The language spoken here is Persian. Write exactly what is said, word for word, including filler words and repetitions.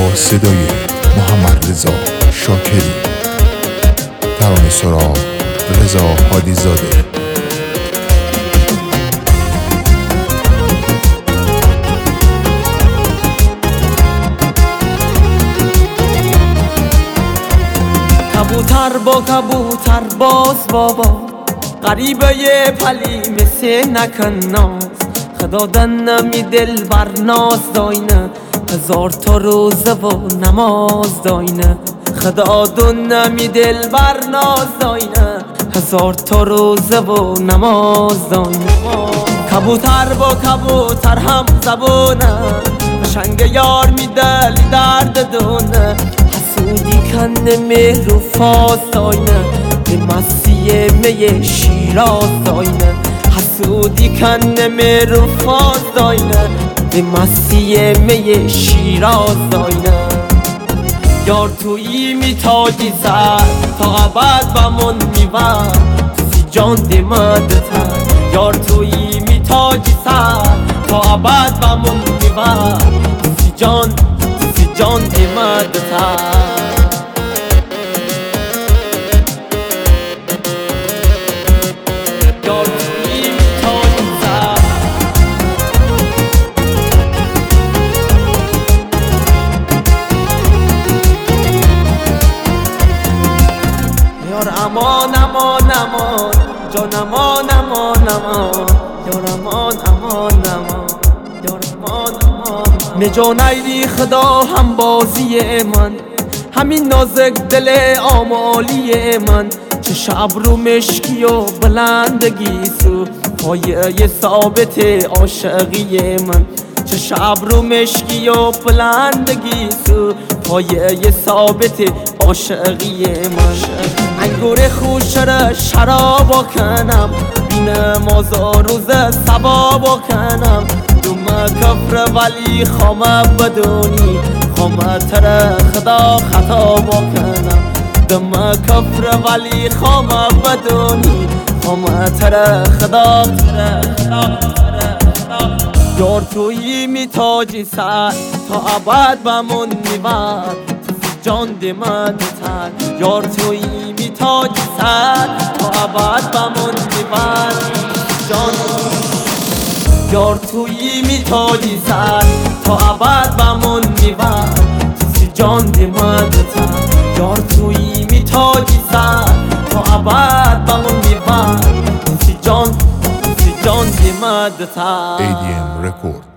با صدای محمد رضا شاکری، ترانه سرا رضا هادی زاده. کبوتر با کبوتر باز بابا، غریبه یه پلی مثل نکن ناز، خدا دنمی دل بر ناز داینه، هزار تا روزه و نماز داینه، خدا دنمی دل بر ناز داینه، هزار تا روزه و نماز داینه. کبوتر با کبوتر هم زبونه، قشنگ یار میدلی درد دونه، حسودی کنه مهر و فاز داینه، به مسیح می شیراز داینه، حسودی کنه مهر و فاز داینه، به مسیح می شیراز داینه. یار تویی میتاجی سر تا ابد بمون میور، سی جان دیمدتر، یار تویی میتاجی سر تا ابد بمون میور، سی جان سی جان دیمدتر. امان امان امان جان امان امان امان یار امان امان امان یار امان امان می جان ایدی خدا هم بازی من، همین نازک دل آمالی من، چه شب رو مشکی و بلندگی سو پایه ثابت عاشقی من، چه شب رو مشکی و بلندگی سو پایه ثابت عاشقی من. انگور خوشر شرابا کنم، بین مازا روز سبابا کنم، دوم کفر ولی خامه بدونی خامه تر خدا خطا با کنم، دوم کفر ولی خامه بدونی خامه تر خدا تر خدا تر خدا. یار تویی میتاجی سر تا ابد بمون میور، جان دیمدتر، یار تویی میتاجی سر تا ابد بمون میور، جان یار تویی میتاجی سر تا ابد بمون میور، سی جان دیمدتر، یار تویی میتاجی سر تا ابد بمون میور، سی جان سی جان دیمدتر. ای دی ام رکورد.